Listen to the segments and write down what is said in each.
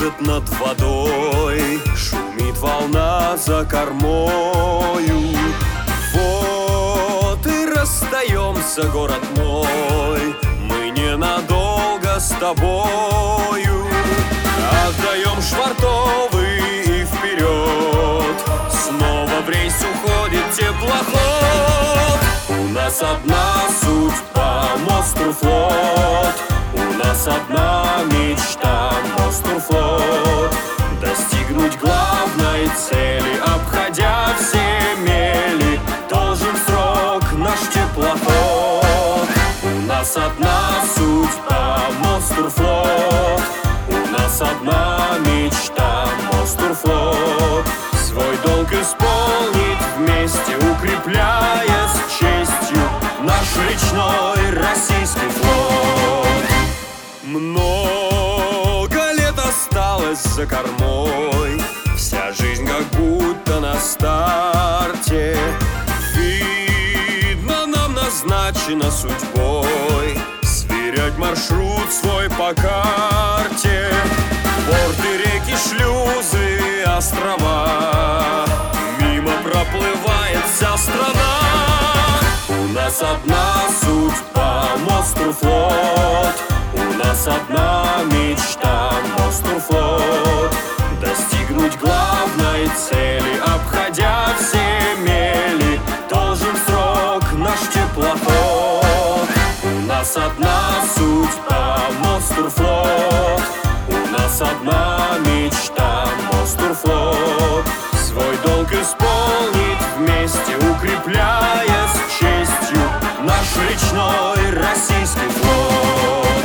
кружит над водой, шумит волна за кормою. Вот и расстаемся, город мой, мы ненадолго с тобою. Отдаем швартовый и вперед, снова в рейс уходит теплоход. У нас одна судьба, Мострфлот, у нас одна мечта, Мострфлот. Достигнуть главной цели, обходя все мели, должен срок наш теплоход. У нас одна судьба, Мострфлот, у нас одна мечта, Мострфлот. Свой долг исполнить вместе, укрепляя с честью наш речной российский флот. Много лет осталось за кормой, вся жизнь как будто на старте. Видно, нам назначено судьбой сверять маршрут свой по карте. Порты, реки, шлюзы, острова, мимо проплывает вся страна. У нас одна судьба, Мострфлот, у нас одна мечта, Мострфлот. Достигнуть главной цели, обходя все мели, должен срок наш теплоход. У нас одна судьба, Мострфлот, у нас одна мечта, Мострфлот. Свой долг исполнить вместе, укрепляя с честью наш речной российский флот.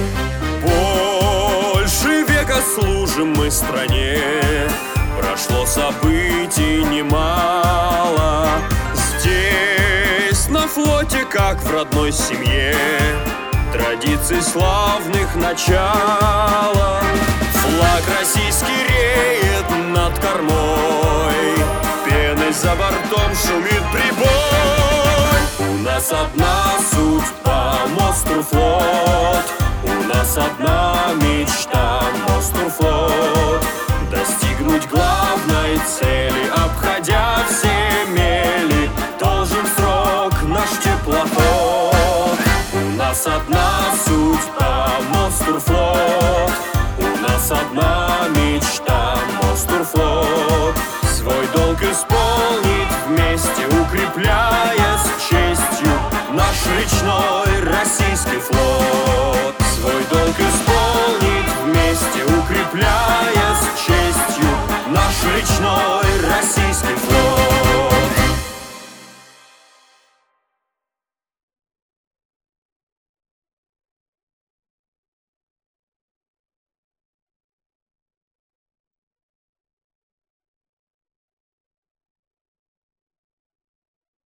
Больше века служим мы стране, прошло событий немало. Здесь на флоте, как в родной семье, традиций славных начала. Флаг российский реет над кормой, пеной за бортом шумит прибой. У нас одна судьба, Мострфлот, у нас одна мечта, Мострфлот. Достигнуть главной цели, обходя все мели, должен срок наш теплоход. У нас одна судьба, Мострфлот, у нас одна мечта, Мострфлот. Свой долг исполнить вместе, укрепляя с честью наш речной российский флот. Свой долг исполнить вместе, укрепляя